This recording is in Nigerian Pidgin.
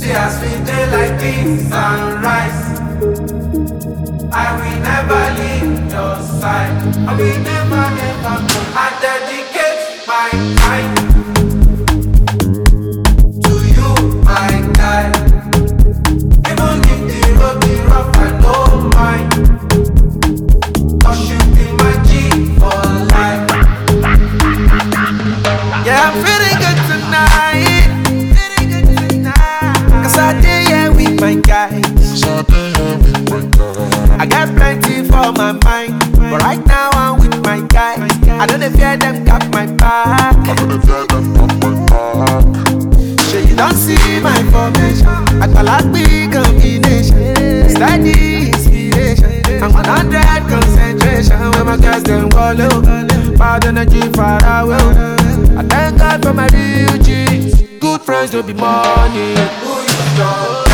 see as we dey like beans and rice. I will never leave your side. I will never ever go. I dedicate my time to you, my guy. Even if the road be rough, I don't mind. 'Cause you be my G for life. Yeah, I'm feeling good tonight. Cause I did here with my guys. I got plenty for my mind, but right now I'm with my guys. I don't fear them got my back. Sure you don't see my formation. I got like big combination, steady inspiration. I'm 100 concentration when my guys them follow. Bad energy far away. I thank God for my real G's. Good friends don't be money. Who you know?